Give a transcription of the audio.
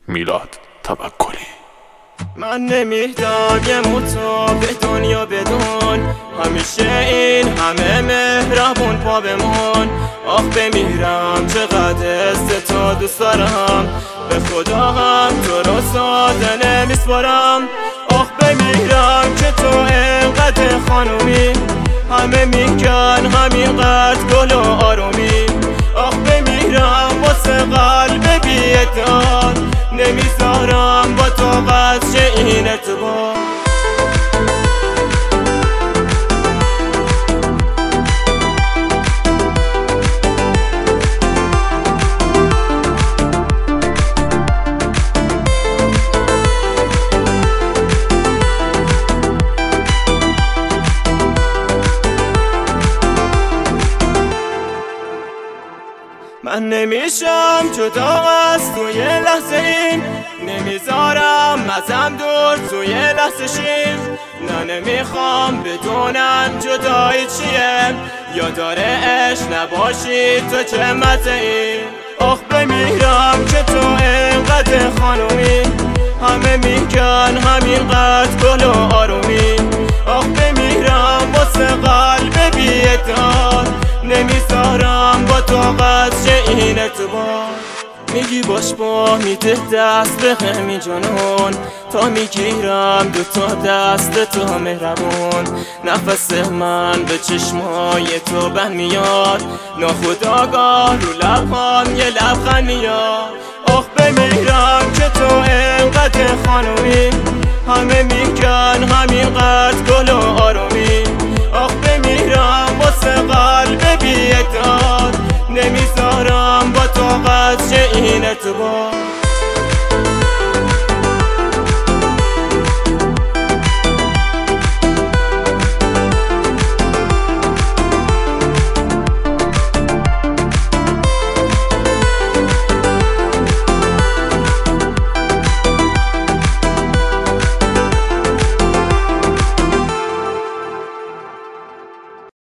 میلاد توکلی. من نمیدم یه موتو به دنیا بدون، همیشه این همه مهربون پا بمون. آخ بمیرم چقدر است تو دوست دارم، به خدا هم تو رو ساده نمیسپارم. آخ بمیرم که تو اینقدر خانومی، همه میگن همینقدر گل و آرومی. آخ بمیرم واسه قلب بی اعتماد، نمیذارم با تو قدر این ارتباط. من نمیشم جدا از توی لحظه این، نمیذارم ازم دور توی لحظه شیم. نه نمیخوام بدونم جدایی چیه، یا داره عشق نباشی تو چه مزه‌ای. آخ بمیرم که تو اینقدر خانومی، همه میگن همینقدر گل و آرومی. آخ بمیرم واسه قلب بی اعتماد، نمیذارم با تو قدر این ارتباط. میگی باش با میده دست به همین جنون، تا میگیرم دو تا دست تو مهربون. نفس من به چشمای تو بند میاد، ناخودآگاه رو لبهام یه لبخند میاد. آخ بمیرم که تو اینقدر خانومی، همه میگن همینقدر گل و آرومی. آخ بمیرم واسه قلب بی اعتماد، نمیذارم با تو قدر این ارتباط.